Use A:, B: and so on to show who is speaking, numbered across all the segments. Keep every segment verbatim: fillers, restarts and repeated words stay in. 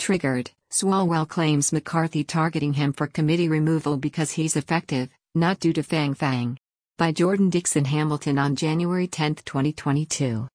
A: Triggered, Swalwell claims McCarthy targeting him for committee removal because he's effective, not due to Fang Fang. By Jordan Dixon Hamilton on January tenth twenty twenty-two.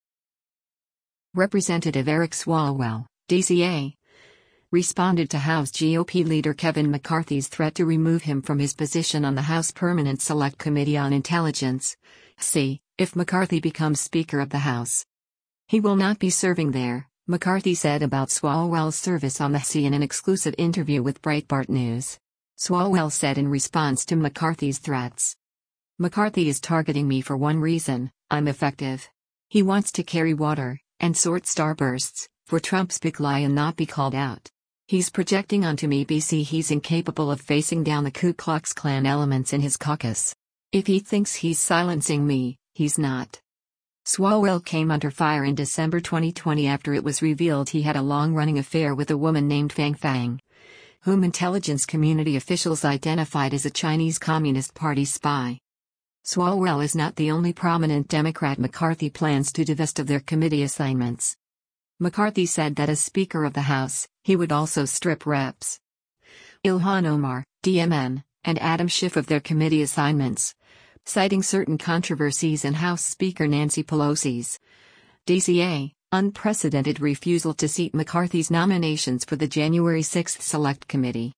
A: Representative Eric Swalwell, D C A, responded to House G O P leader Kevin McCarthy's threat to remove him from his position on the House Permanent Select Committee on Intelligence, S E, if McCarthy becomes Speaker of the House. He will not be serving there, McCarthy said about Swalwell's service on the S E in an exclusive interview with Breitbart News. Swalwell said in response to McCarthy's threats, "McCarthy is targeting me for one reason: I'm effective. He wants to carry water and sort starbursts for Trump's big lie and not be called out. He's projecting onto me B C he's incapable of facing down the Ku Klux Klan elements in his caucus. If he thinks he's silencing me, he's not." Swalwell came under fire in December twenty twenty after it was revealed he had a long-running affair with a woman named Fang Fang, whom intelligence community officials identified as a Chinese Communist Party spy. Swalwell is not the only prominent Democrat McCarthy plans to divest of their committee assignments. McCarthy said that as Speaker of the House, he would also strip Reps Ilhan Omar, D M N, and Adam Schiff of their committee assignments, citing certain controversies in House Speaker Nancy Pelosi's D C A unprecedented refusal to seat McCarthy's nominations for the January sixth Select Committee.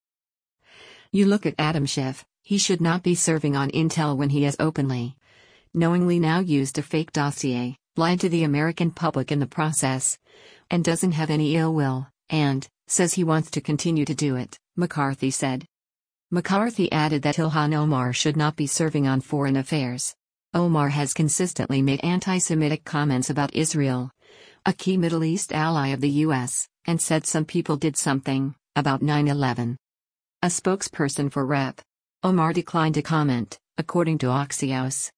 A: You look at Adam Schiff, he should not be serving on Intel when he has openly, knowingly now used a fake dossier, lied to the American public in the process, and doesn't have any ill will, and says he wants to continue to do it, McCarthy said. McCarthy added that Ilhan Omar should not be serving on foreign affairs. Omar has consistently made anti-Semitic comments about Israel, a key Middle East ally of the U S, and said some people did something about nine eleven. A spokesperson for Rep Omar declined to comment, according to Axios.